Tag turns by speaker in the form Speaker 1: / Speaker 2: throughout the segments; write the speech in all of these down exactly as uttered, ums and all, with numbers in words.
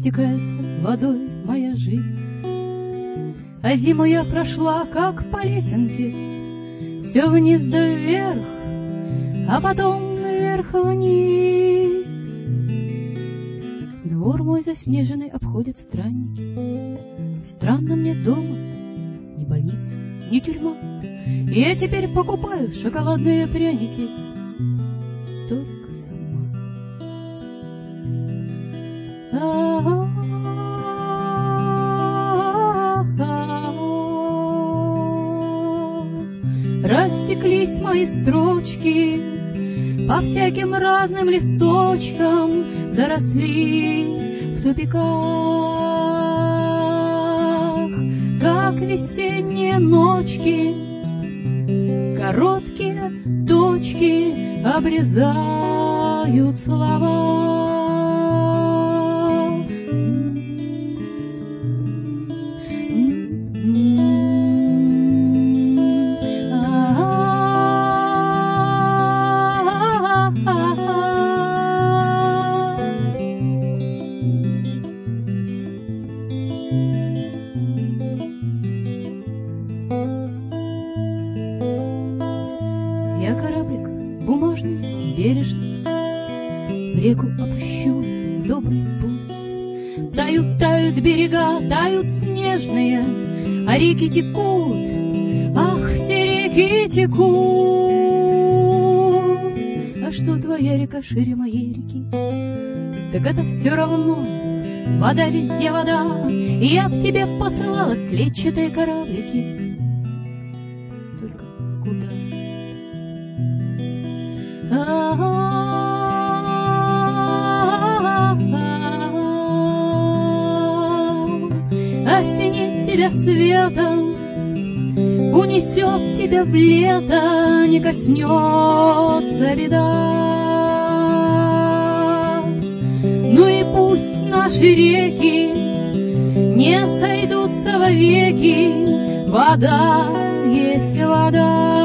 Speaker 1: растекается водой моя жизнь. А зиму я прошла, как по лесенке, все вниз да вверх, а потом вверх-вниз. Двор мой заснеженный обходят странники. Странно мне дома, ни больница, ни тюрьма. И я теперь покупаю шоколадные пряники только сама. Растеклись мои строчки по всяким разным листочкам, заросли в тупиках, как весенние ночки. Короткие точки обрезают слова. Я кораблик бумажный, бережный, в реку опущу добрый путь. Тают, тают берега, тают снежные, а реки текут, ах, все реки текут. А что твоя река шире моей реки? Так это все равно, вода везде вода, и я б тебе посылала клетчатые кораблики. Только куда? Осенит тебя светом, унесет тебя в лето, не коснется беда. Ну и пусть наши реки не сойдутся вовеки, вода есть вода.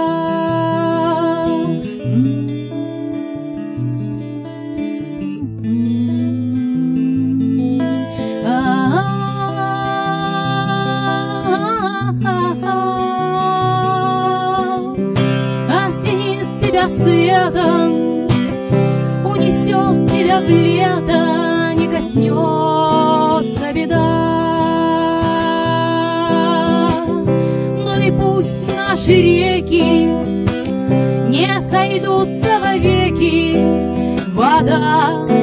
Speaker 1: Светом унесет тебя в лето, не коснется беда. Но и пусть наши реки не сойдутся вовеки, вода